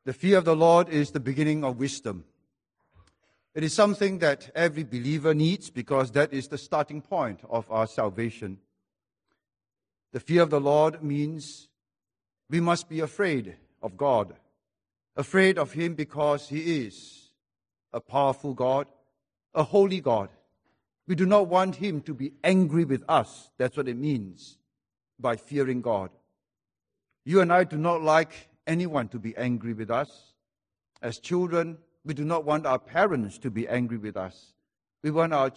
The fear of the Lord is the beginning of wisdom. It is something that every believer needs because that is the starting point of our salvation. The fear of the Lord means we must be afraid of God, afraid of Him because He is a powerful God, a holy God. We do not want Him to be angry with us. That's what it means by fearing God. You and I do not like anyone to be angry with us. As children, we do not want our parents to be angry with us. We want our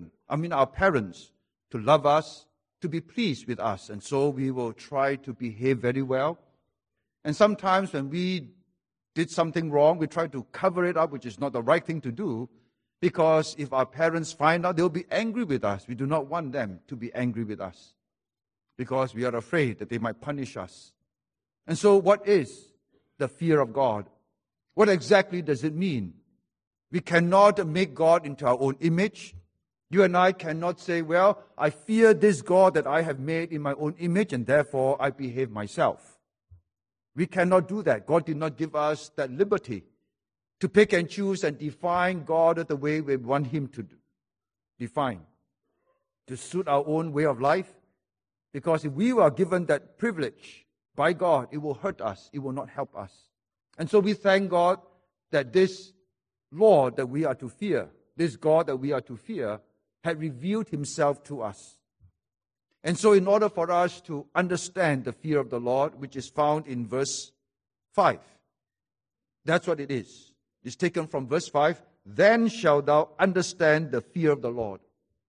parents to love us, to be pleased with us. And so we will try to behave very well. And sometimes when we did something wrong, we try to cover it up, which is not the right thing to do, because if our parents find out, they'll be angry with us. We do not want them to be angry with us because we are afraid that they might punish us. And so what is the fear of God? What exactly does it mean? We cannot make God into our own image. You and I cannot say, well, I fear this God that I have made in my own image and therefore I behave myself. We cannot do that. God did not give us that liberty to pick and choose and define God the way we want Him to define, to suit our own way of life. Because if we were given that privilege by God, it will hurt us. It will not help us. And so we thank God that this Lord that we are to fear, this God that we are to fear, had revealed Himself to us. And so in order for us to understand the fear of the Lord, which is found in verse 5, that's what it is. It's taken from verse 5, then shalt thou understand the fear of the Lord.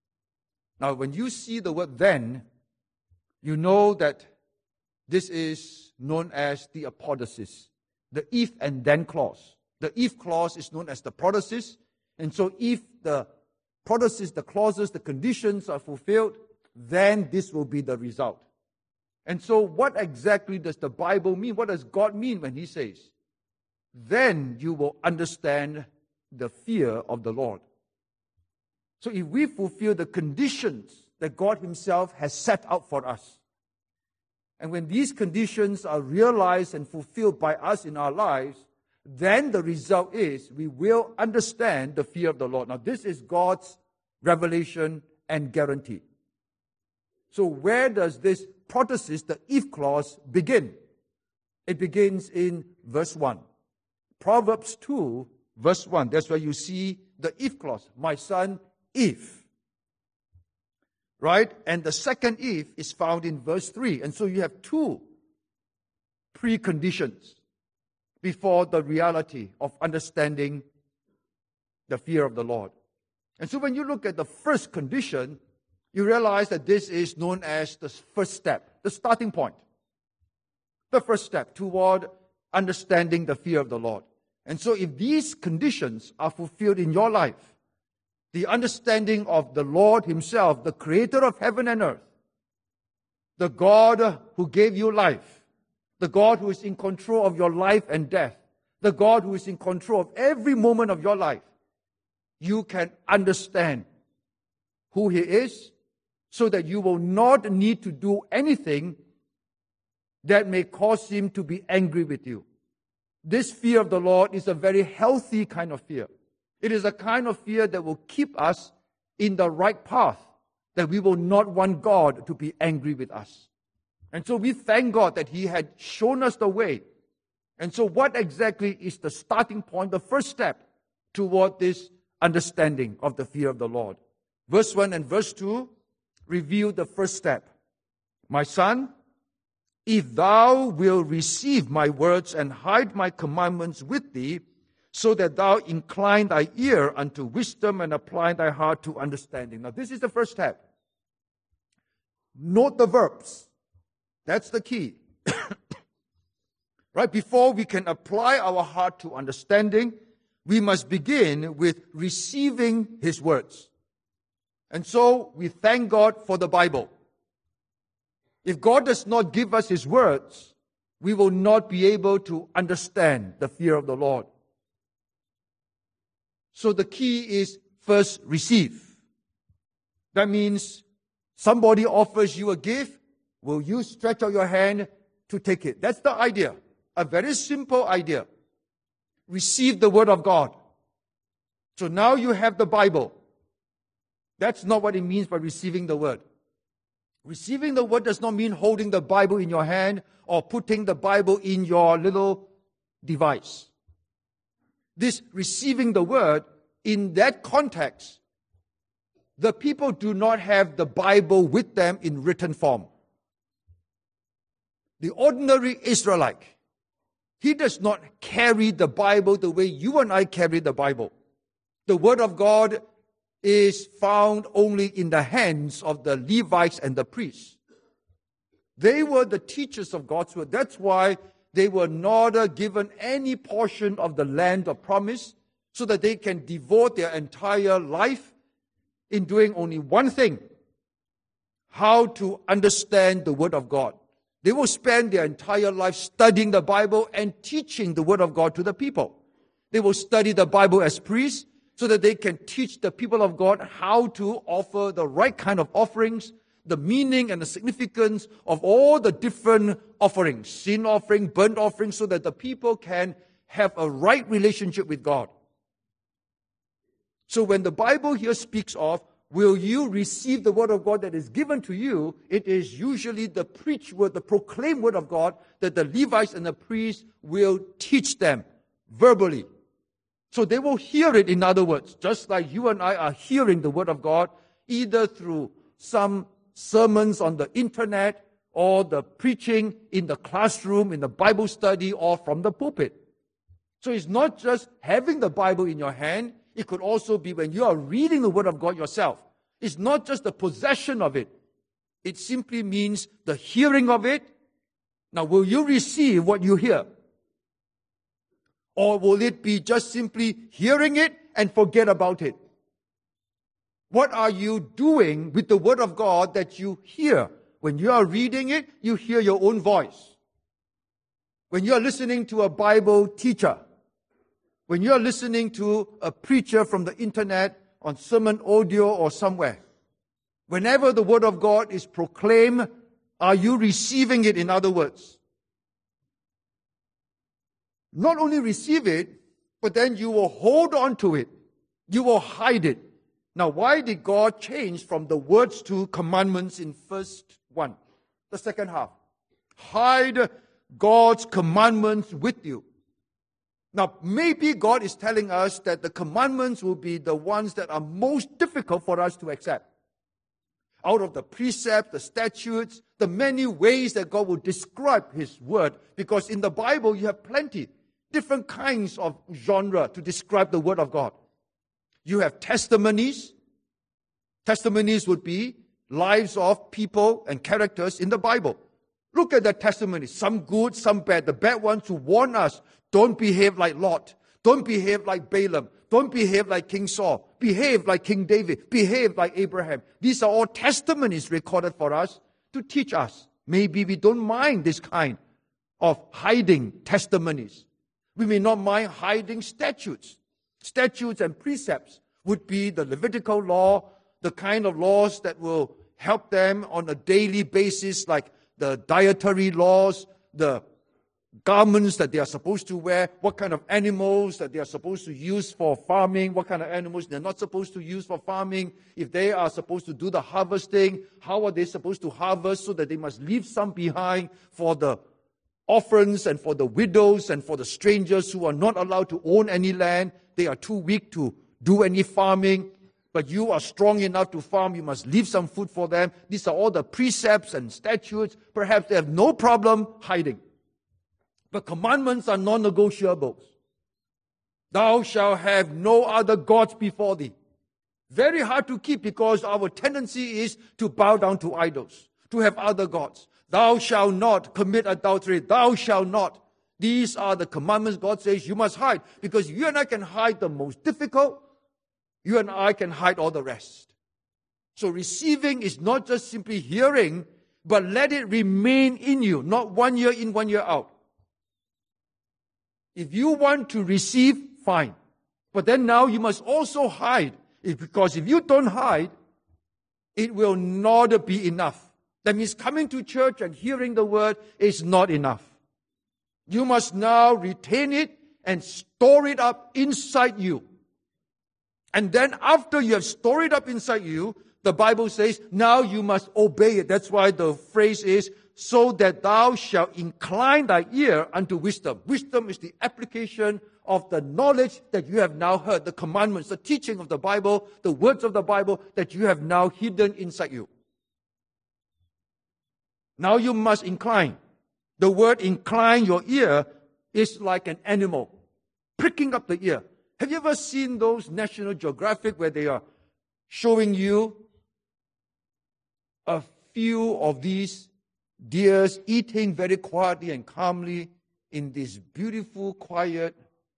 Now when you see the word then, you know that this is known as the apodosis, the if and then clause. The if clause is known as the prodosis. And so if the prodosis, the clauses, the conditions are fulfilled, then this will be the result. And so what exactly does the Bible mean? What does God mean when He says, then you will understand the fear of the Lord? So if we fulfill the conditions that God Himself has set out for us, and when these conditions are realized and fulfilled by us in our lives, then the result is we will understand the fear of the Lord. Now, this is God's revelation and guarantee. So where does this prodosis, the if clause, begin? It begins in verse 1. Proverbs 2, verse 1. That's where you see the if clause. My son, if. Right? And the second if is found in verse 3. And so you have two preconditions before the reality of understanding the fear of the Lord. And so when you look at the first condition, you realize that this is known as the first step, the starting point. The first step toward understanding the fear of the Lord. And so if these conditions are fulfilled in your life, the understanding of the Lord Himself, the creator of heaven and earth, the God who gave you life, the God who is in control of your life and death, the God who is in control of every moment of your life, you can understand who He is so that you will not need to do anything that may cause Him to be angry with you. This fear of the Lord is a very healthy kind of fear. It is a kind of fear that will keep us in the right path, that we will not want God to be angry with us. And so we thank God that He had shown us the way. And so what exactly is the starting point, the first step toward this understanding of the fear of the Lord? Verse 1 and verse 2 reveal the first step. My son, if thou wilt receive my words and hide my commandments with thee, so that thou incline thy ear unto wisdom and apply thy heart to understanding. Now this is the first step. Note the verbs. That's the key. Right? Before we can apply our heart to understanding, we must begin with receiving His words. And so we thank God for the Bible. If God does not give us His words, we will not be able to understand the fear of the Lord. So the key is first receive. That means somebody offers you a gift, will you stretch out your hand to take it? That's the idea. A very simple idea. receive the Word of God. So now you have the Bible. That's not what it means by receiving the Word. Receiving the Word does not mean holding the Bible in your hand or putting the Bible in your little device. This receiving the Word, in that context, the people do not have the Bible with them in written form. The ordinary Israelite, he does not carry the Bible the way you and I carry the Bible. The Word of God is found only in the hands of the Levites and the priests. They were the teachers of God's Word. That's why they were not given any portion of the land of promise, so that they can devote their entire life in doing only one thing: how to understand the Word of God. They will spend their entire life studying the Bible and teaching the Word of God to the people. They will study the Bible as priests so that they can teach the people of God how to offer the right kind of offerings, the meaning and the significance of all the different offerings, sin offering, burnt offering, so that the people can have a right relationship with God. So when the Bible here speaks of, will you receive the Word of God that is given to you? It is usually the preached word, the proclaimed Word of God that the Levites and the priests will teach them verbally. So they will hear it, in other words, just like you and I are hearing the Word of God, either through some sermons on the internet or the preaching in the classroom, in the Bible study, or from the pulpit. So it's not just having the Bible in your hand. It could also be when you are reading the Word of God yourself. It's not just the possession of it. It simply means the hearing of it. Now, will you receive what you hear? Or will it be just simply hearing it and forget about it? What are you doing with the Word of God that you hear? When you are reading it, you hear your own voice. When you are listening to a Bible teacher, when you are listening to a preacher from the internet on sermon audio or somewhere, whenever the Word of God is proclaimed, are you receiving it, in other words? Not only receive it, but then you will hold on to it. You will hide it. Now, why did God change from the words to commandments in first one, the second half? Hide God's commandments with you. Now, maybe God is telling us that the commandments will be the ones that are most difficult for us to accept. Out of the precepts, the statutes, the many ways that God will describe His Word, because in the Bible you have plenty, different kinds of genre to describe the Word of God. You have testimonies. Testimonies would be lives of people and characters in the Bible. Look at the testimonies, some good, some bad. The bad ones who warn us, don't behave like Lot. Don't behave like Balaam. Don't behave like King Saul. Behave like King David. Behave like Abraham. These are all testimonies recorded for us to teach us. Maybe we don't mind this kind of hiding testimonies. We may not mind hiding statutes. Statutes and precepts would be the Levitical law, the kind of laws that will help them on a daily basis, like the dietary laws, the garments that they are supposed to wear, what kind of animals that they are supposed to use for farming, what kind of animals they're not supposed to use for farming. If they are supposed to do the harvesting, how are they supposed to harvest, so that they must leave some behind for the orphans and for the widows and for the strangers who are not allowed to own any land. They are too weak to do any farming, but you are strong enough to farm. You must leave some food for them. These are all the precepts and statutes. Perhaps they have no problem hiding. But commandments are non-negotiables. Thou shalt have no other gods before thee. Very hard to keep, because our tendency is to bow down to idols, to have other gods. Thou shalt not commit adultery. Thou shalt not. These are the commandments God says you must hide, because you and I can hide the most difficult. You and I can hide all the rest. So receiving is not just simply hearing, but let it remain in you, not 1 year in, 1 year out. If you want to receive, fine. But then now you must also hide. Because if you don't hide, it will not be enough. That means coming to church and hearing the Word is not enough. You must now retain it and store it up inside you. And then after you have stored it up inside you, the Bible says, now you must obey it. That's why the phrase is, so that thou shalt incline thy ear unto wisdom. Wisdom is the application of the knowledge that you have now heard, the commandments, the teaching of the Bible, the words of the Bible that you have now hidden inside you. Now you must incline. The word incline your ear is like an animal pricking up the ear. Have you ever seen those National Geographic where they are showing you a few of these deers eating very quietly and calmly in this beautiful, quiet,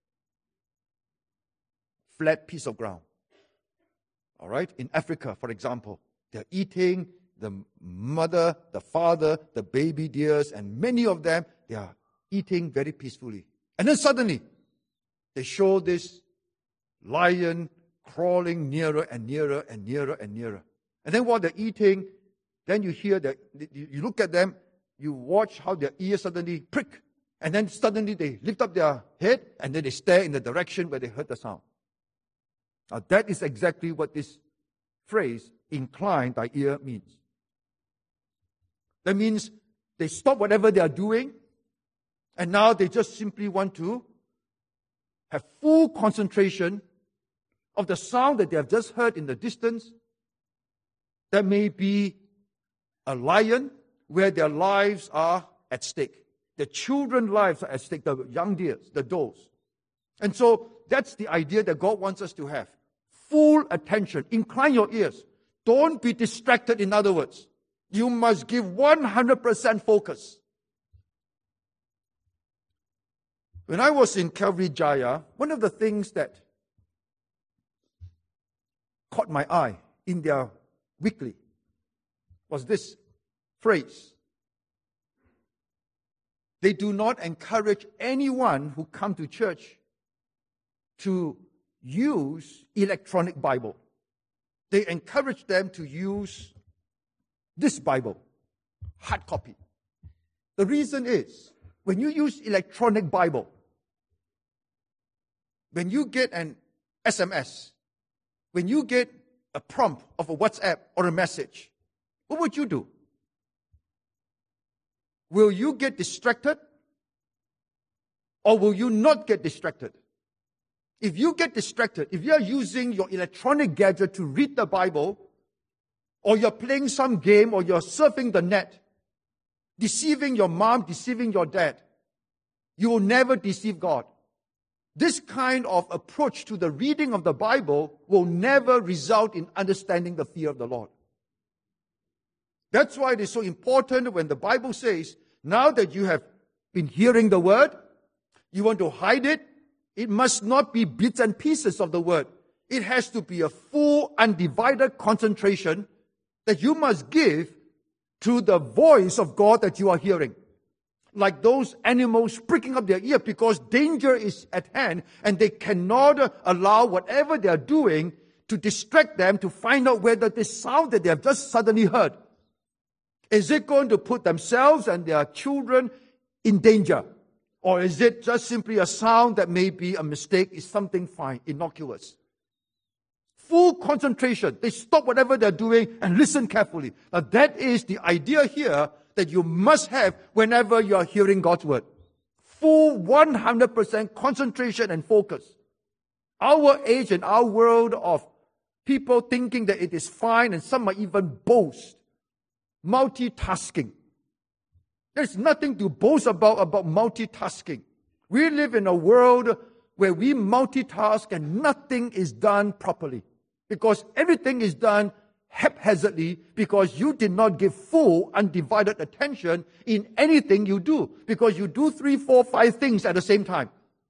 flat piece of ground? All right? In Africa, for example, they're eating, the mother, the father, the baby deers, and many of them, they are eating very peacefully. And then suddenly, they show this lion crawling nearer and nearer and nearer and nearer. And then while they're eating, then you hear that, you look at them, you watch how their ears suddenly prick. And then suddenly they lift up their head and then they stare in the direction where they heard the sound. Now that is exactly what this phrase, incline thy ear, means. That means they stop whatever they are doing and now they just simply want to have full concentration of the sound that they have just heard in the distance. That may be a lion where their lives are at stake. The children's lives are at stake, the young deers, the does. And so that's the idea that God wants us to have. Full attention. Incline your ears. Don't be distracted, in other words. You must give 100% focus. When I was in Calvary Jaya, one of the things that caught my eye in their weekly was this phrase. They do not encourage anyone who come to church to use electronic Bible. They encourage them to use this Bible, hard copy. The reason is, when you use electronic Bible, when you get an SMS, when you get a prompt of a WhatsApp or a message, what would you do? Will you get distracted? Or will you not get distracted? If you get distracted, if you are using your electronic gadget to read the Bible, or you're playing some game, or you're surfing the net, deceiving your mom, deceiving your dad, you will never deceive God. This kind of approach to the reading of the Bible will never result in understanding the fear of the Lord. That's why it is so important when the Bible says, now that you have been hearing the word, you want to hide it, it must not be bits and pieces of the word. It has to be a full, undivided concentration that you must give to the voice of God that you are hearing. Like those animals pricking up their ear because danger is at hand and they cannot allow whatever they are doing to distract them to find out whether this sound that they have just suddenly heard, is it going to put themselves and their children in danger? Or is it just simply a sound that may be a mistake, is something fine, innocuous? Full concentration. They stop whatever they're doing and listen carefully. Now that is the idea here that you must have whenever you are hearing God's word. Full 100% concentration and focus. Our age and our world of people thinking that it is fine, and some might even boast multitasking. There's nothing to boast about multitasking. We live in a world where we multitask and nothing is done properly. Because everything is done haphazardly because you did not give full, undivided attention in anything you do. Because you do 3, 4, 5 things at the same time.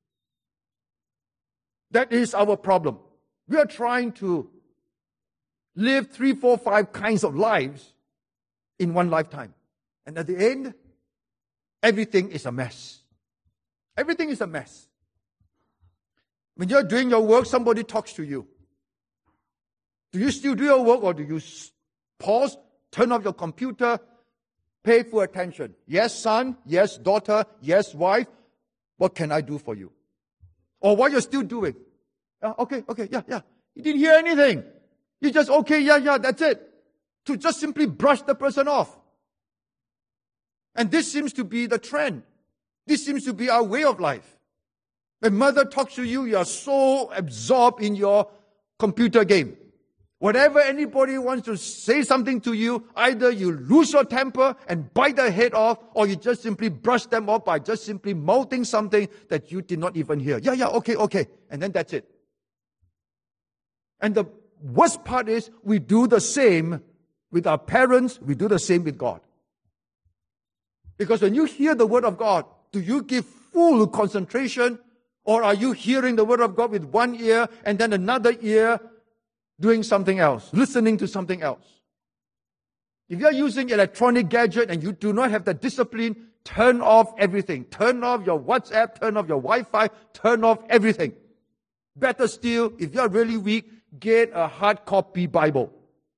That is our problem. We are trying to live 3, 4, 5 kinds of lives in one lifetime. And at the end, everything is a mess. Everything is a mess. When you're doing your work, somebody talks to you. Do you still do your work, or do you pause, turn off your computer, pay full attention? Yes, son. Yes, daughter. Yes, wife. What can I do for you? Or what you're still doing. Okay, yeah. You didn't hear anything. You just, okay, yeah, that's it. To just simply brush the person off. And this seems to be the trend. This seems to be our way of life. When mother talks to you, you are so absorbed in your computer game. Whatever anybody wants to say something to you, either you lose your temper and bite their head off, or you just simply brush them off by just simply mouthing something that you did not even hear. Yeah, okay. And then that's it. And the worst part is we do the same with our parents, we do the same with God. Because when you hear the word of God, do you give full concentration, or are you hearing the word of God with one ear and then another ear doing something else, listening to something else? If you are using electronic gadget and you do not have the discipline, turn off everything. Turn off your WhatsApp, turn off your Wi-Fi, turn off everything. Better still, if you are really weak, get a hard copy Bible.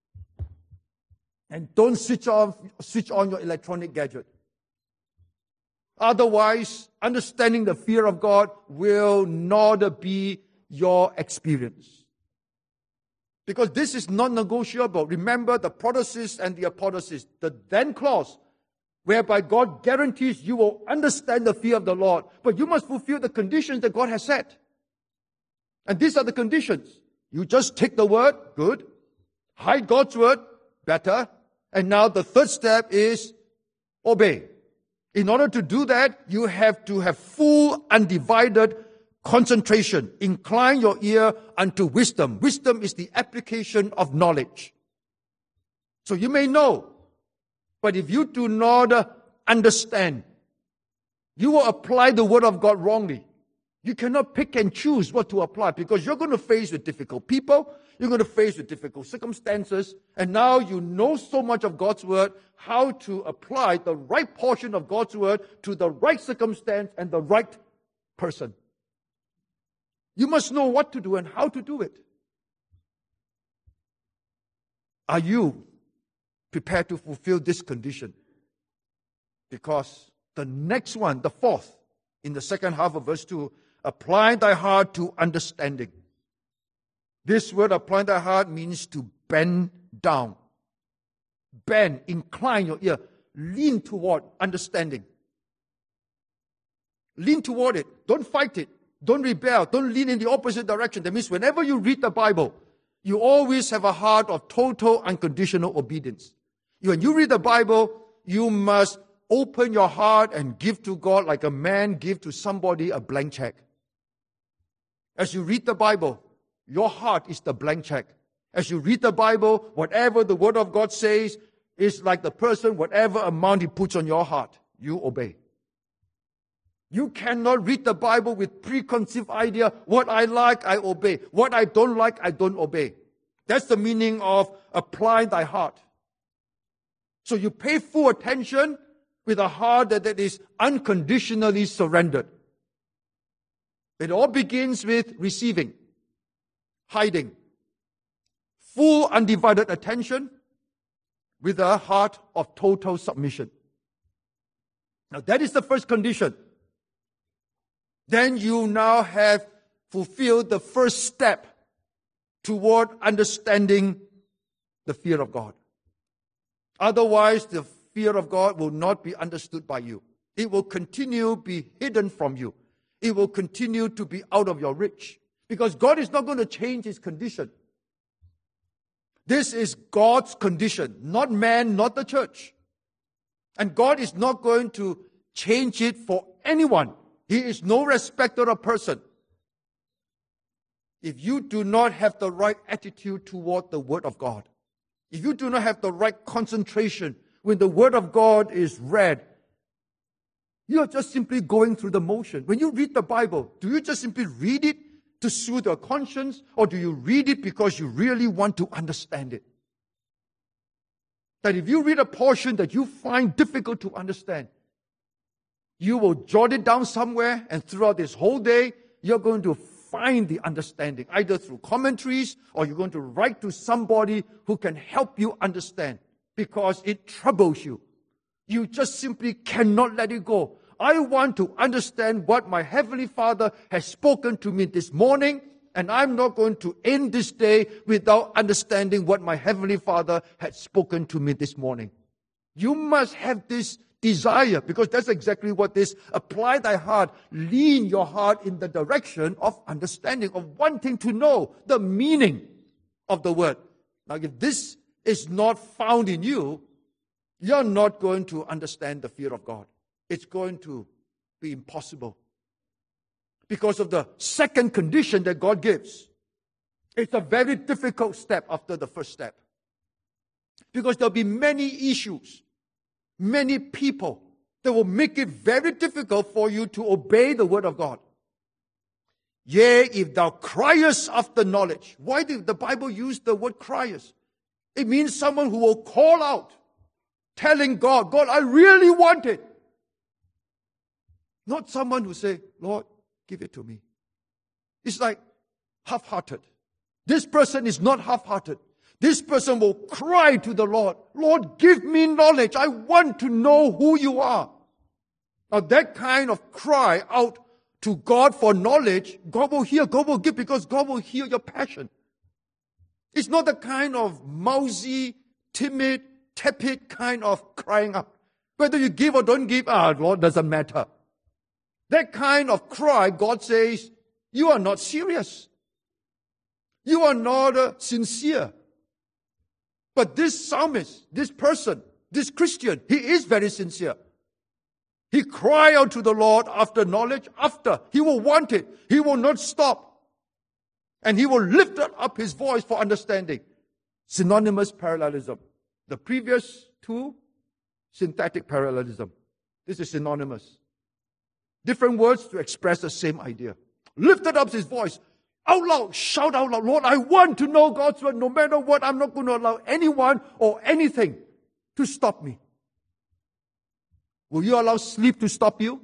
And don't switch on your electronic gadget. Otherwise, understanding the fear of God will not be your experience. Because this is non-negotiable. Remember the protasis and the apodosis, the then clause, whereby God guarantees you will understand the fear of the Lord. But you must fulfill the conditions that God has set. And these are the conditions. You just take the word, good. Hide God's word, better. And now the third step is obey. In order to do that, you have to have full, undivided concentration. Incline your ear unto wisdom. Wisdom is the application of knowledge. So you may know, but if you do not understand, you will apply the word of God wrongly. You cannot pick and choose what to apply, because you're going to face with difficult people, you're going to face with difficult circumstances, and now you know so much of God's word, how to apply the right portion of God's word to the right circumstance and the right person. You must know what to do and how to do it. Are you prepared to fulfill this condition? Because the next one, the fourth, in the second half of verse 2, apply thy heart to understanding. This word, apply thy heart, means to bend down. Bend, incline your ear, lean toward understanding. Lean toward it. Don't fight it. Don't rebel. Don't lean in the opposite direction. That means whenever you read the Bible, you always have a heart of total unconditional obedience. When you read the Bible, you must open your heart and give to God like a man give to somebody a blank check. As you read the Bible, your heart is the blank check. As you read the Bible, whatever the Word of God says is like the person, whatever amount He puts on your heart, you obey. You cannot read the Bible with preconceived idea. What I like, I obey. What I don't like, I don't obey. That's the meaning of apply thy heart. So you pay full attention with a heart that is unconditionally surrendered. It all begins with receiving, hiding, full undivided attention with a heart of total submission. Now that is the first condition. Then you now have fulfilled the first step toward understanding the fear of God. Otherwise, the fear of God will not be understood by you. It will continue to be hidden from you. It will continue to be out of your reach. Because God is not going to change His condition. This is God's condition, not man, not the church. And God is not going to change it for anyone. He is no respecter of person. If you do not have the right attitude toward the Word of God, if you do not have the right concentration when the Word of God is read, you are just simply going through the motion. When you read the Bible, do you just simply read it to soothe your conscience, or do you read it because you really want to understand it? That if you read a portion that you find difficult to understand, you will jot it down somewhere, and throughout this whole day, you're going to find the understanding, either through commentaries, or you're going to write to somebody who can help you understand, because it troubles you. You just simply cannot let it go. I want to understand what my Heavenly Father has spoken to me this morning, and I'm not going to end this day without understanding what my Heavenly Father had spoken to me this morning. You must have this desire, because that's exactly what this apply thy heart, lean your heart in the direction of understanding, of wanting to know the meaning of the word. Now, if this is not found in you, you're not going to understand the fear of God. It's going to be impossible. Because of the second condition that God gives. It's a very difficult step after the first step. Because there'll be many issues, many people that will make it very difficult for you to obey the word of God. Yea, if thou criest after knowledge. Why did the Bible use the word criest? It means someone who will call out, telling God, God, I really want it. Not someone who say, Lord, give it to me. It's like half-hearted. This person is not half-hearted. This person will cry to the Lord, Lord, give me knowledge. I want to know who you are. Now that kind of cry out to God for knowledge, God will hear, God will give, because God will hear your passion. It's not the kind of mousy, timid, tepid kind of crying out. Whether you give or don't give, Lord, doesn't matter. That kind of cry, God says, you are not serious. You are not sincere. But this psalmist, this person, this Christian, he is very sincere. He cry out to the Lord after knowledge, after. He will want it. He will not stop. And he will lift up his voice for understanding. Synonymous parallelism. The previous two, syntactic parallelism. This is synonymous. Different words to express the same idea. Lifted up his voice. Out loud, shout out loud, Lord, I want to know God's word. No matter what, I'm not going to allow anyone or anything to stop me. Will you allow sleep to stop you?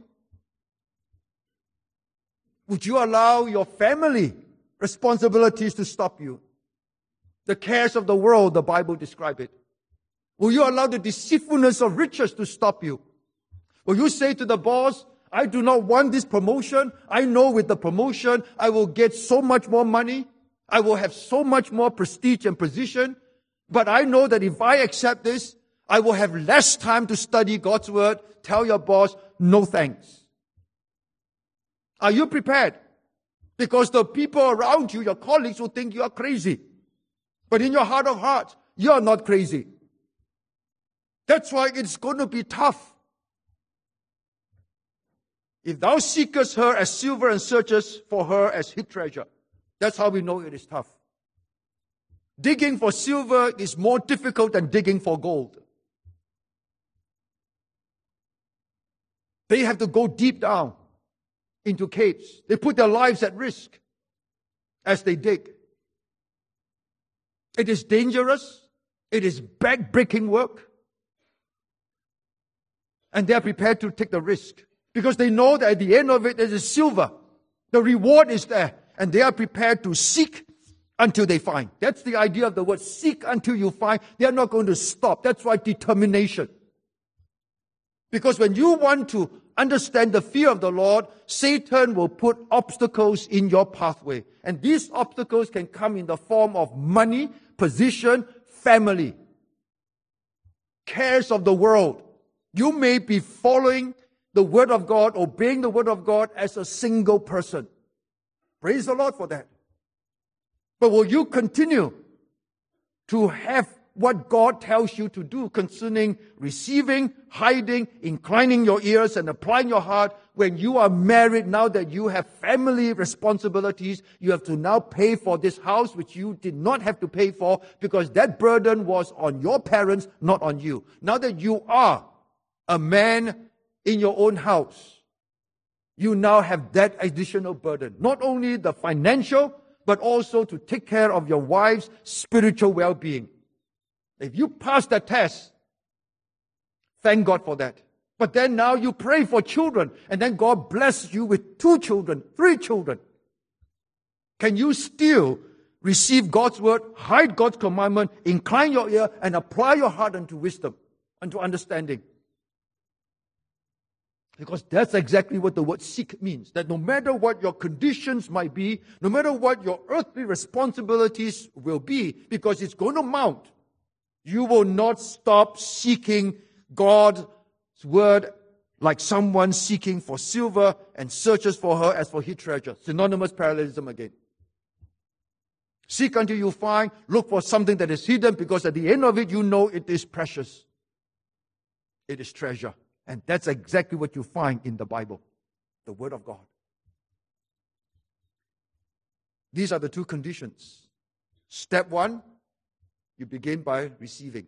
Would you allow your family responsibilities to stop you? The cares of the world, the Bible describes it. Will you allow the deceitfulness of riches to stop you? Will you say to the boss, I do not want this promotion. I know with the promotion, I will get so much more money. I will have so much more prestige and position. But I know that if I accept this, I will have less time to study God's word. Tell your boss, no thanks. Are you prepared? Because the people around you, your colleagues, will think you are crazy. But in your heart of hearts, you are not crazy. That's why it's going to be tough. If thou seekest her as silver and searchest for her as hid treasure. That's how we know it is tough. Digging for silver is more difficult than digging for gold. They have to go deep down into caves. They put their lives at risk as they dig. It is dangerous. It is back-breaking work. And they are prepared to take the risk. Because they know that at the end of it, there is silver. The reward is there. And they are prepared to seek until they find. That's the idea of the word, seek until you find. They are not going to stop. That's why determination. Because when you want to understand the fear of the Lord, Satan will put obstacles in your pathway. And these obstacles can come in the form of money, position, family, cares of the world. You may be following the word of God, obeying the word of God as a single person. Praise the Lord for that. But will you continue to have what God tells you to do concerning receiving, hiding, inclining your ears and applying your heart when you are married, now that you have family responsibilities? You have to now pay for this house which you did not have to pay for because that burden was on your parents, not on you. Now that you are a man in your own house, you now have that additional burden. Not only the financial, but also to take care of your wife's spiritual well-being. If you pass that test, thank God for that. But then now you pray for children, and then God bless you with 2 children, 3 children. Can you still receive God's word, hide God's commandment, incline your ear, and apply your heart unto wisdom, unto understanding? Because that's exactly what the word seek means. That no matter what your conditions might be, no matter what your earthly responsibilities will be, because it's going to mount, you will not stop seeking God's word like someone seeking for silver and searches for her as for his treasure. Synonymous parallelism again. Seek until you find, look for something that is hidden, because at the end of it, you know it is precious. It is treasure. And that's exactly what you find in the Bible, the Word of God. These are the two conditions. Step one, you begin by receiving.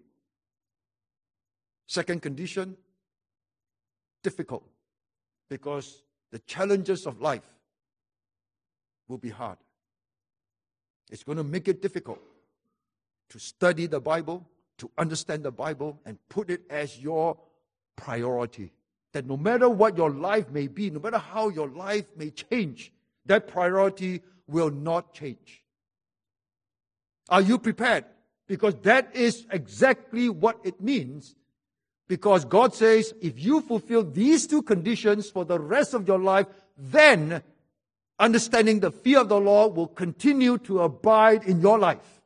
Second condition, difficult, because the challenges of life will be hard. It's going to make it difficult to study the Bible, to understand the Bible, and put it as your priority. That no matter what your life may be, no matter how your life may change, that priority will not change. Are you prepared? Because that is exactly what it means. Because God says, if you fulfill these two conditions for the rest of your life, then understanding the fear of the Lord will continue to abide in your life.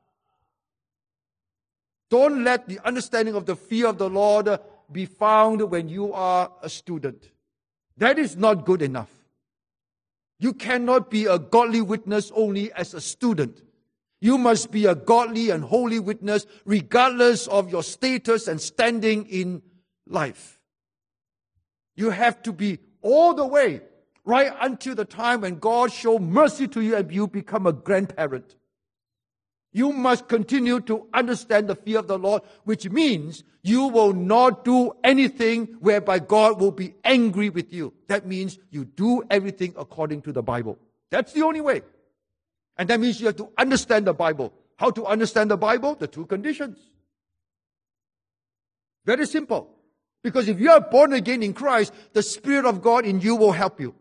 Don't let the understanding of the fear of the Lord be found when you are a student. That is not good enough. You cannot be a godly witness only as a student. You must be a godly and holy witness regardless of your status and standing in life. You have to be all the way, right until the time when God shows mercy to you and you become a grandparent. You must continue to understand the fear of the Lord, which means you will not do anything whereby God will be angry with you. That means you do everything according to the Bible. That's the only way. And that means you have to understand the Bible. How to understand the Bible? The two conditions. Very simple. Because if you are born again in Christ, the Spirit of God in you will help you.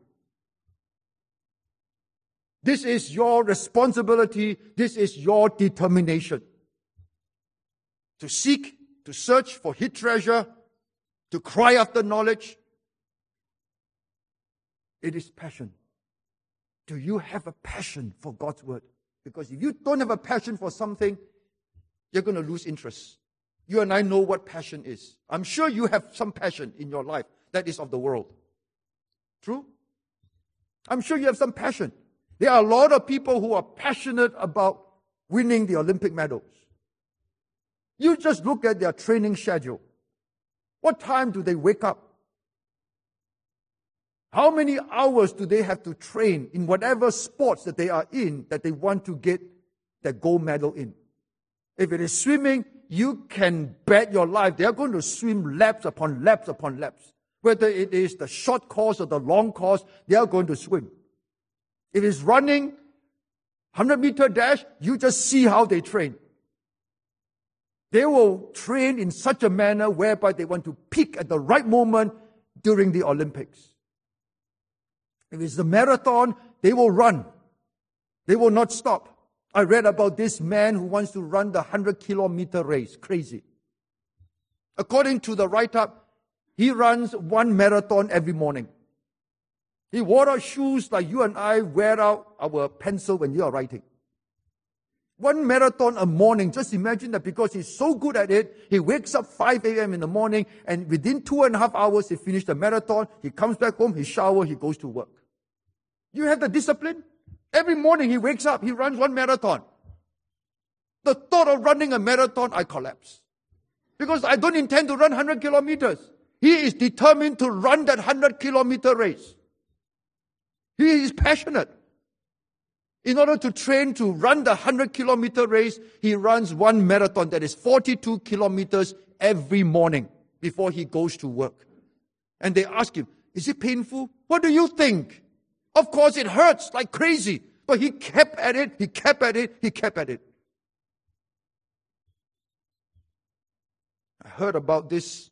This is your responsibility. This is your determination. To seek, to search for hid treasure, to cry after knowledge. It is passion. Do you have a passion for God's word? Because if you don't have a passion for something, you're going to lose interest. You and I know what passion is. I'm sure you have some passion in your life that is of the world. True? I'm sure you have some passion. There are a lot of people who are passionate about winning the Olympic medals. You just look at their training schedule. What time do they wake up? How many hours do they have to train in whatever sports that they are in that they want to get the gold medal in? If it is swimming, you can bet your life they are going to swim laps upon laps upon laps. Whether it is the short course or the long course, they are going to swim. If it's running, 100-meter dash, you just see how they train. They will train in such a manner whereby they want to peak at the right moment during the Olympics. If it's the marathon, they will run. They will not stop. I read about this man who wants to run the 100-kilometer race. Crazy. According to the write-up, he runs one marathon every morning. He wore out shoes like you and I wear out our pencil when you are writing. One marathon a morning, just imagine that because he's so good at it, he wakes up 5 a.m. in the morning and within 2.5 hours he finished the marathon, he comes back home, he showers, he goes to work. You have the discipline? Every morning he wakes up, he runs one marathon. The thought of running a marathon, I collapse. Because I don't intend to run 100 kilometers. He is determined to run that 100-kilometer race. He is passionate. In order to train to run the 100-kilometer race, he runs one marathon that is 42 kilometers every morning before he goes to work. And they ask him, is it painful? What do you think? Of course it hurts like crazy. But he kept at it, he kept at it, he kept at it. I heard about this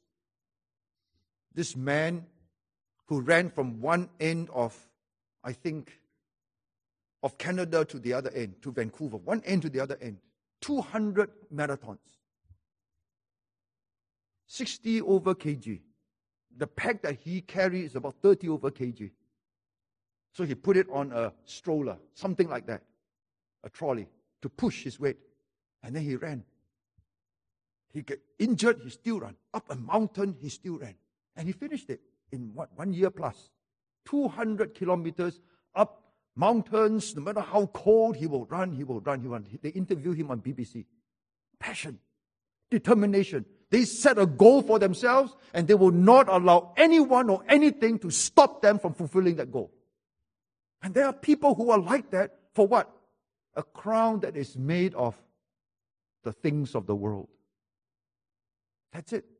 man who ran from one end of, I think, of Canada to the other end, to Vancouver, one end to the other end. 200 marathons. 60 over kg. the pack that he carried is about 30 over kg. So he put it on a stroller, something like that, a trolley, to push his weight. And then he ran. He got injured, he still ran. Up a mountain, he still ran. And he finished it in 1 year plus. 200 kilometers up mountains, no matter how cold, he will run, he will run, he will run. They interview him on BBC. Passion, determination. They set a goal for themselves, and they will not allow anyone or anything to stop them from fulfilling that goal. And there are people who are like that for what? A crown that is made of the things of the world. That's it.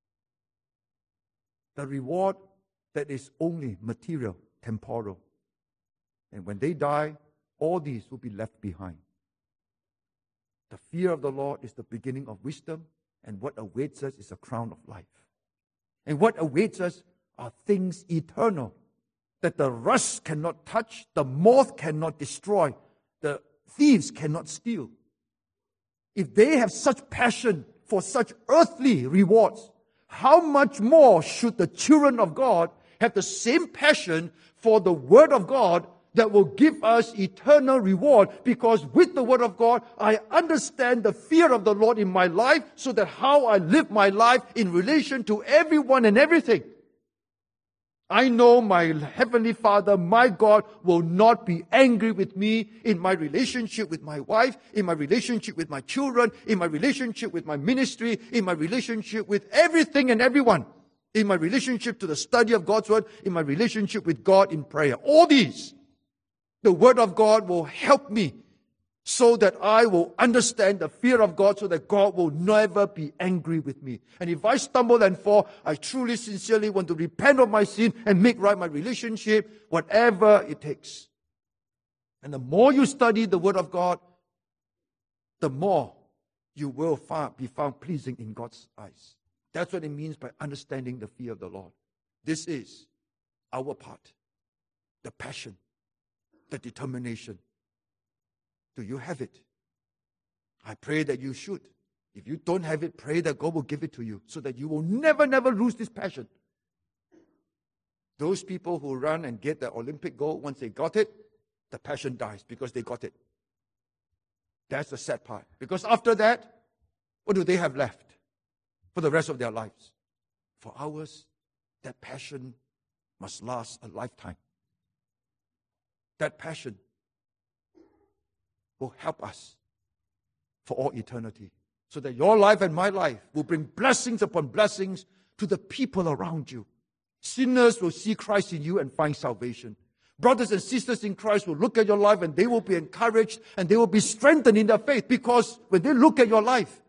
The reward that is only material, temporal. And when they die, all these will be left behind. The fear of the Lord is the beginning of wisdom, and what awaits us is a crown of life. And what awaits us are things eternal that the rust cannot touch, the moth cannot destroy, the thieves cannot steal. If they have such passion for such earthly rewards, how much more should the children of God have the same passion for the Word of God that will give us eternal reward? Because with the Word of God, I understand the fear of the Lord in my life, so that how I live my life in relation to everyone and everything. I know my Heavenly Father, my God, will not be angry with me in my relationship with my wife, in my relationship with my children, in my relationship with my ministry, in my relationship with everything and everyone, in my relationship to the study of God's Word, in my relationship with God in prayer. All these, the Word of God will help me so that I will understand the fear of God, so that God will never be angry with me. And if I stumble and fall, I truly, sincerely want to repent of my sin and make right my relationship, whatever it takes. And the more you study the Word of God, the more you will be found pleasing in God's eyes. That's what it means by understanding the fear of the Lord. This is our part. The passion, the determination. Do you have it? I pray that you should. If you don't have it, pray that God will give it to you, so that you will never, never lose this passion. Those people who run and get the Olympic gold, once they got it, the passion dies because they got it. That's the sad part. Because after that, what do they have left for the rest of their lives? For ours, that passion must last a lifetime. That passion will help us for all eternity, so that your life and my life will bring blessings upon blessings to the people around you. Sinners will see Christ in you and find salvation. Brothers and sisters in Christ will look at your life, and they will be encouraged, and they will be strengthened in their faith, because when they look at your life,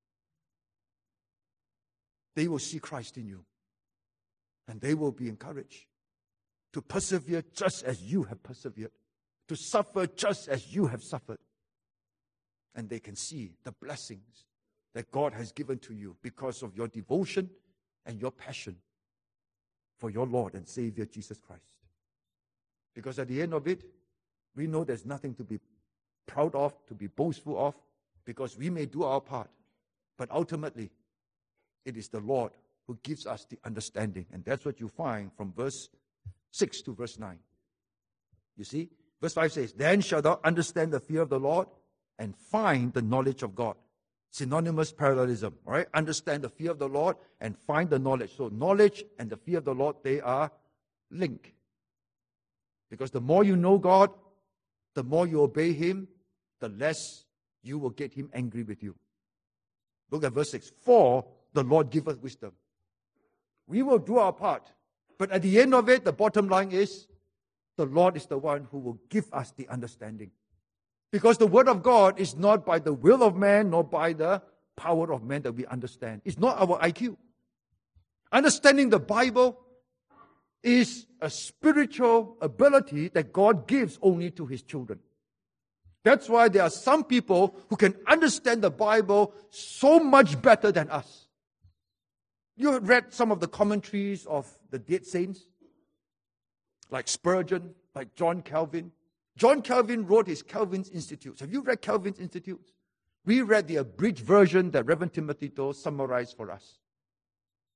they will see Christ in you, and they will be encouraged to persevere just as you have persevered, to suffer just as you have suffered. And they can see the blessings that God has given to you because of your devotion and your passion for your Lord and Savior Jesus Christ. Because at the end of it, we know there's nothing to be proud of, to be boastful of, because we may do our part, but ultimately it is the Lord who gives us the understanding. And that's what you find from verse 6 to verse 9. You see? Verse 5 says, "Then shalt thou understand the fear of the Lord and find the knowledge of God." Synonymous parallelism, all right? Understand the fear of the Lord and find the knowledge. So knowledge and the fear of the Lord, they are linked. Because the more you know God, the more you obey Him, the less you will get Him angry with you. Look at verse 6. "For the Lord giveth wisdom." We will do our part. But at the end of it, the bottom line is, the Lord is the one who will give us the understanding. Because the Word of God is not by the will of man, nor by the power of man that we understand. It's not our IQ. Understanding the Bible is a spiritual ability that God gives only to His children. That's why there are some people who can understand the Bible so much better than us. You have read some of the commentaries of the dead saints, like Spurgeon, like John Calvin. John Calvin wrote his Calvin's Institutes. Have you read Calvin's Institutes? We read the abridged version that Reverend Timothy Doe summarized for us.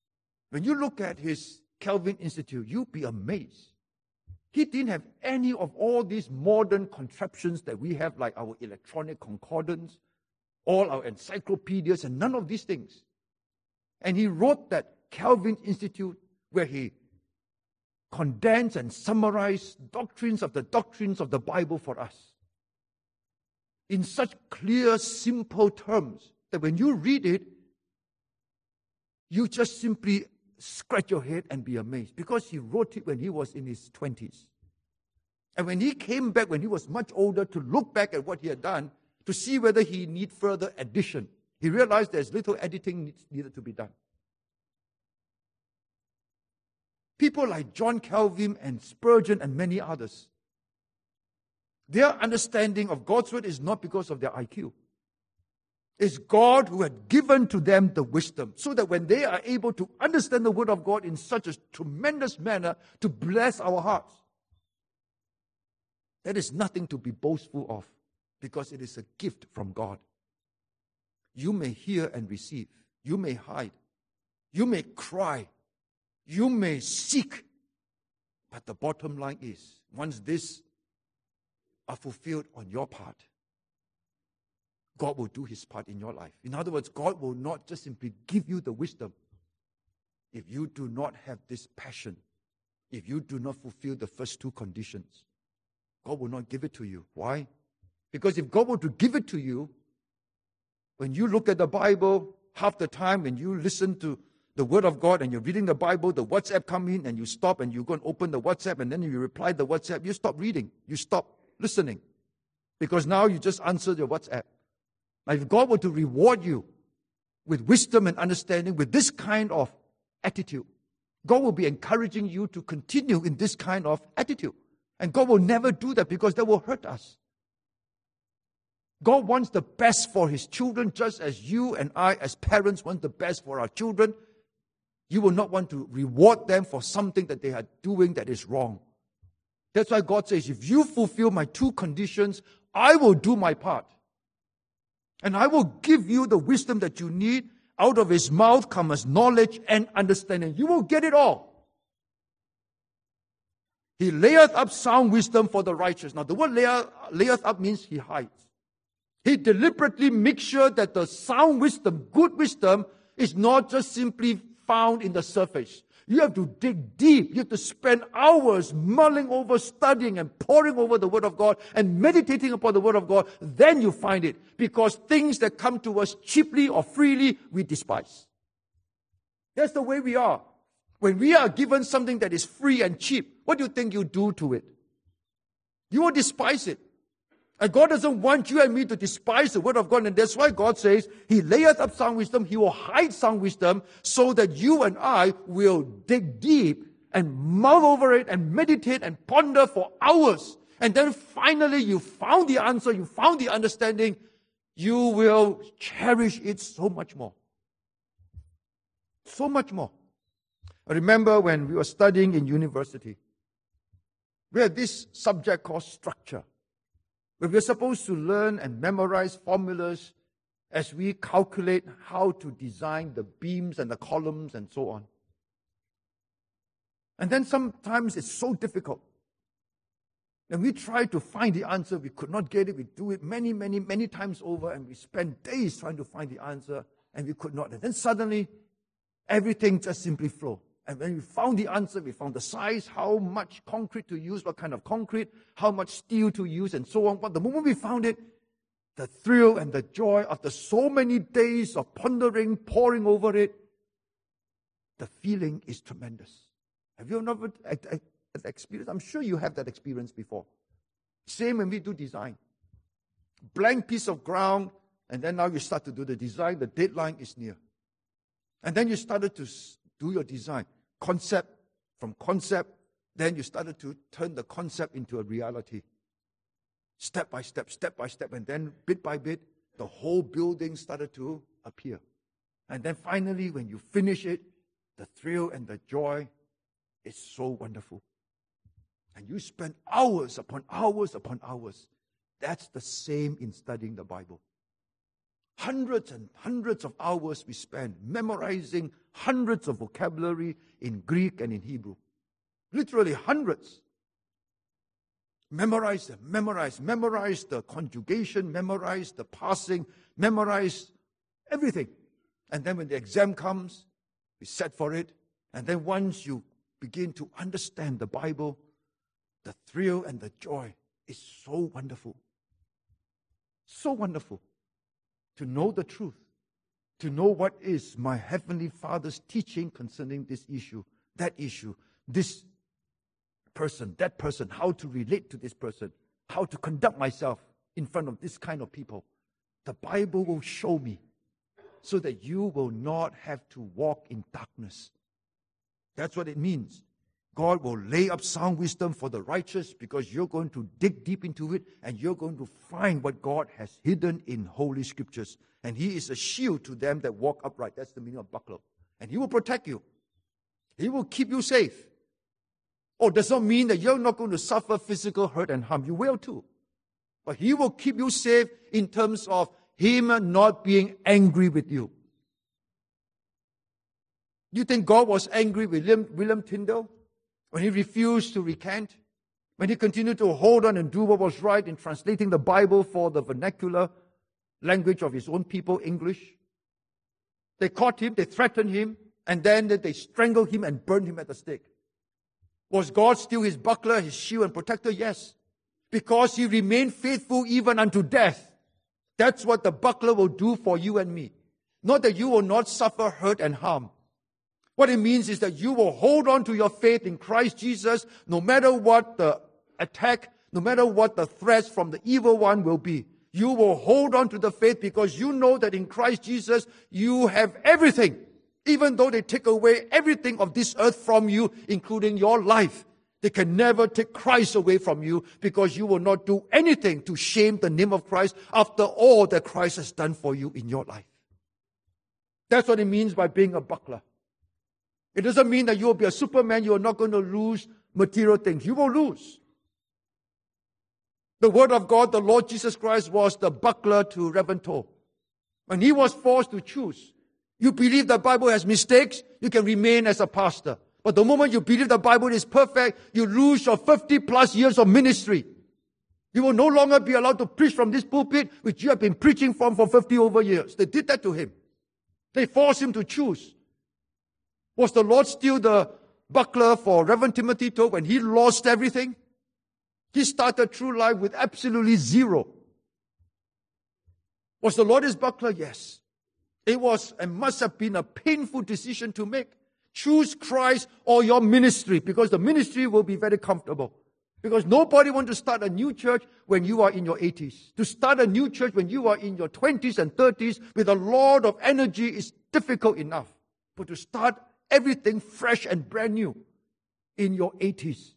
When you look at his Calvin Institute, you'll be amazed. He didn't have any of all these modern contraptions that we have, like our electronic concordance, all our encyclopedias, and none of these things. And he wrote that Calvin Institute where he condensed and summarized doctrines of the Bible for us in such clear, simple terms that when you read it, you just simply scratch your head and be amazed, because he wrote it when he was in his 20s. And when he came back, when he was much older, to look back at what he had done, to see whether he need further addition, he realized there's little editing needed to be done. People like John Calvin and Spurgeon and many others, their understanding of God's word is not because of their IQ. It's God who had given to them the wisdom, so that when they are able to understand the word of God in such a tremendous manner to bless our hearts, that is nothing to be boastful of, because it is a gift from God. You may hear and receive. You may hide. You may cry. You may seek. But the bottom line is, once these are fulfilled on your part, God will do his part in your life. In other words, God will not just simply give you the wisdom if you do not have this passion, if you do not fulfill the first two conditions. God will not give it to you. Why? Because if God were to give it to you, when you look at the Bible, half the time when you listen to the Word of God and you're reading the Bible, the WhatsApp come in and you stop and you go and open the WhatsApp and then you reply the WhatsApp, you stop reading, you stop listening. Because now you just answered your WhatsApp. Now if God were to reward you with wisdom and understanding, with this kind of attitude, God will be encouraging you to continue in this kind of attitude. And God will never do that, because that will hurt us. God wants the best for his children, just as you and I as parents want the best for our children. You will not want to reward them for something that they are doing that is wrong. That's why God says, if you fulfill my two conditions, I will do my part. And I will give you the wisdom that you need. Out of his mouth comes knowledge and understanding. You will get it all. He layeth up sound wisdom for the righteous. Now the word layeth up means he hides. He deliberately makes sure that the sound wisdom, good wisdom, is not just simply found in the surface. You have to dig deep. You have to spend hours mulling over, studying and poring over the Word of God and meditating upon the Word of God. Then you find it. Because things that come to us cheaply or freely, we despise. That's the way we are. When we are given something that is free and cheap, what do you think you do to it? You will despise it. And God doesn't want you and me to despise the Word of God. And that's why God says, he layeth up sound wisdom, he will hide sound wisdom, so that you and I will dig deep and mull over it and meditate and ponder for hours. And then finally you found the answer, you found the understanding, you will cherish it so much more. So much more. I remember when we were studying in university, we had this subject called structure, where we're supposed to learn and memorize formulas as we calculate how to design the beams and the columns and so on. And then sometimes it's so difficult. And we try to find the answer, we could not get it, we do it many, many, many times over, and we spend days trying to find the answer, and we could not. And then suddenly, everything just simply flowed. And when we found the answer, we found the size, how much concrete to use, what kind of concrete, how much steel to use, and so on. But the moment we found it, the thrill and the joy after so many days of pondering, poring over it, the feeling is tremendous. Have you ever had that experience? I'm sure you have that experience before. Same when we do design. Blank piece of ground, and then now you start to do the design, the deadline is near. And then you started to do your design. Concept, then you started to turn the concept into a reality. Step by step, and then bit by bit, the whole building started to appear. And then finally, when you finish it, the thrill and the joy is so wonderful. And you spend hours upon hours upon hours. That's the same in studying the Bible. Hundreds and hundreds of hours we spend memorizing hundreds of vocabulary in Greek and in Hebrew. Literally hundreds. Memorize them, memorize the conjugation, memorize the parsing, memorize everything. And then when the exam comes, we set for it. And then once you begin to understand the Bible, the thrill and the joy is so wonderful. So wonderful to know the truth, to know what is my Heavenly Father's teaching concerning this issue, this person, that person, how to relate to this person, how to conduct myself in front of this kind of people. The Bible will show me so that you will not have to walk in darkness. That's what it means. God will lay up sound wisdom for the righteous because you're going to dig deep into it and you're going to find what God has hidden in Holy Scriptures. And He is a shield to them that walk upright. That's the meaning of buckler. And He will protect you. He will keep you safe. Oh, does not mean that you're not going to suffer physical hurt and harm. You will too. But He will keep you safe in terms of Him not being angry with you. You think God was angry with William Tyndale when he refused to recant? When he continued to hold on and do what was right in translating the Bible for the vernacular language of his own people, English? They caught him, they threatened him, and then they strangled him and burned him at the stake. Was God still his buckler, his shield and protector? Yes. Because he remained faithful even unto death. That's what the buckler will do for you and me. Not that you will not suffer hurt and harm. What it means is that you will hold on to your faith in Christ Jesus no matter what the attack, no matter what the threats from the evil one will be. You will hold on to the faith because you know that in Christ Jesus you have everything. Even though they take away everything of this earth from you, including your life, they can never take Christ away from you because you will not do anything to shame the name of Christ after all that Christ has done for you in your life. That's what it means by being a buckler. It doesn't mean that you will be a Superman. You are not going to lose material things. You will lose. The Word of God, the Lord Jesus Christ, was the buckler to Reverend Toh. When he was forced to choose, you believe the Bible has mistakes, you can remain as a pastor. But the moment you believe the Bible is perfect, you lose your 50 plus years of ministry. You will no longer be allowed to preach from this pulpit, which you have been preaching from for 50 over years. They did that to him. They forced him to choose. Was the Lord still the buckler for Reverend Timothy Toh when he lost everything? He started through life with absolutely zero. Was the Lord his buckler? Yes. It was and must have been a painful decision to make. Choose Christ or your ministry, because the ministry will be very comfortable. Because nobody wants to start a new church when you are in your 80s. To start a new church when you are in your 20s and 30s with a lot of energy is difficult enough. But to start everything fresh and brand new in your 80s.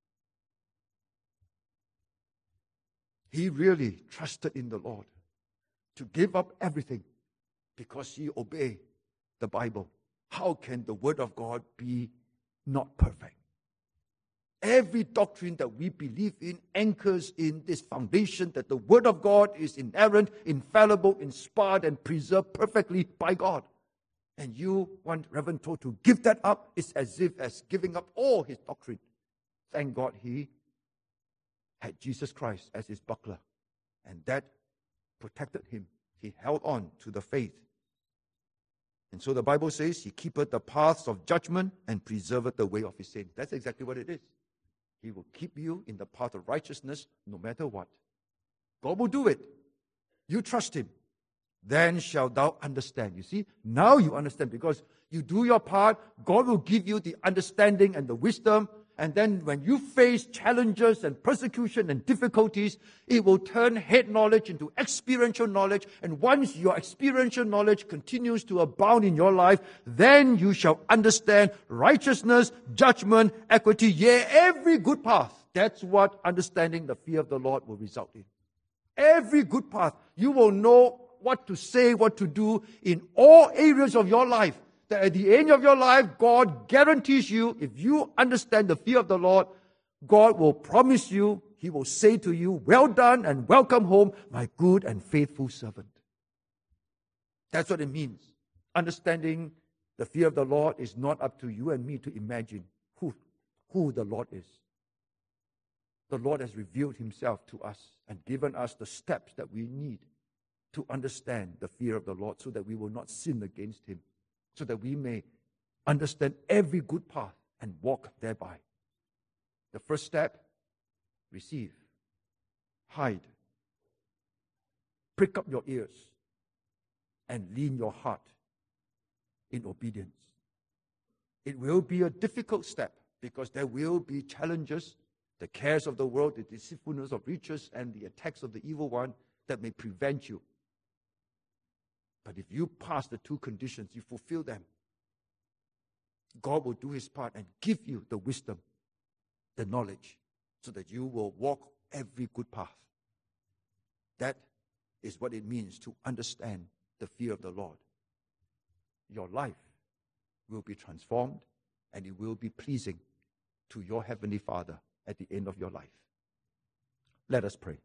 He really trusted in the Lord to give up everything because he obeyed the Bible. How can the Word of God be not perfect? Every doctrine that we believe in anchors in this foundation that the Word of God is inerrant, infallible, inspired, and preserved perfectly by God. And you want Reverend Toh to give that up, it's as if as giving up all his doctrine. Thank God he had Jesus Christ as his buckler. And that protected him. He held on to the faith. And so the Bible says, he keepeth the paths of judgment and preserveth the way of his saints. That's exactly what it is. He will keep you in the path of righteousness no matter what. God will do it. You trust him. Then shalt thou understand. You see, now you understand because you do your part. God will give you the understanding and the wisdom. And then when you face challenges and persecution and difficulties, it will turn head knowledge into experiential knowledge. And once your experiential knowledge continues to abound in your life, then you shall understand righteousness, judgment, equity, yea, every good path. That's what understanding the fear of the Lord will result in. Every good path. You will know what to say, what to do in all areas of your life. That at the end of your life, God guarantees you, if you understand the fear of the Lord, God will promise you, he will say to you, well done and welcome home, my good and faithful servant. That's what it means. Understanding the fear of the Lord is not up to you and me to imagine who the Lord is. The Lord has revealed himself to us and given us the steps that we need to understand the fear of the Lord so that we will not sin against him, so that we may understand every good path and walk thereby. The first step, receive, hide, prick up your ears, and lean your heart in obedience. It will be a difficult step because there will be challenges, the cares of the world, the deceitfulness of riches, and the attacks of the evil one that may prevent you. But if you pass the two conditions, you fulfill them, God will do his part and give you the wisdom, the knowledge, so that you will walk every good path. That is what it means to understand the fear of the Lord. Your life will be transformed and it will be pleasing to your Heavenly Father at the end of your life. Let us pray.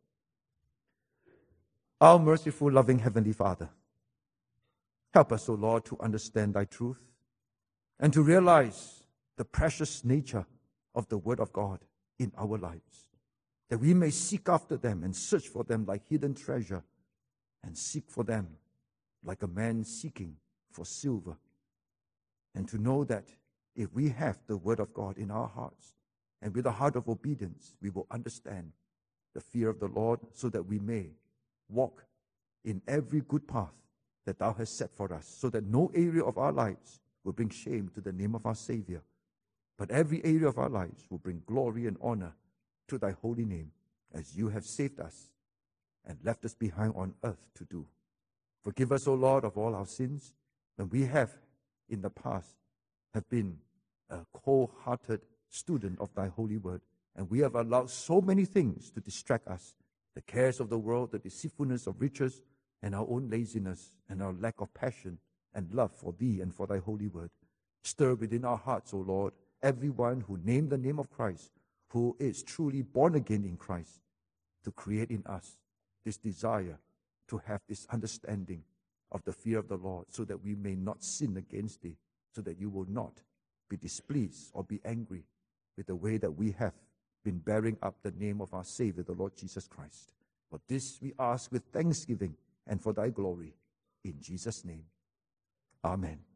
Our merciful, loving Heavenly Father, help us, O Lord, to understand thy truth and to realize the precious nature of the Word of God in our lives, that we may seek after them and search for them like hidden treasure, and seek for them like a man seeking for silver. And to know that if we have the Word of God in our hearts, and with a heart of obedience, we will understand the fear of the Lord so that we may walk in every good path that thou hast set for us, so that no area of our lives will bring shame to the name of our Savior, but every area of our lives will bring glory and honor to thy holy name, as you have saved us and left us behind on earth to do. Forgive us, O Lord, of all our sins, when we have in the past have been a cold-hearted student of thy holy word, and we have allowed so many things to distract us, the cares of the world, the deceitfulness of riches, and our own laziness and our lack of passion and love for thee and for thy holy word. Stir within our hearts, O Lord, everyone who named the name of Christ, who is truly born again in Christ, to create in us this desire to have this understanding of the fear of the Lord, so that we may not sin against thee, so that you will not be displeased or be angry with the way that we have been bearing up the name of our Savior, the Lord Jesus Christ. For this we ask with thanksgiving and for thy glory. In Jesus' name, amen.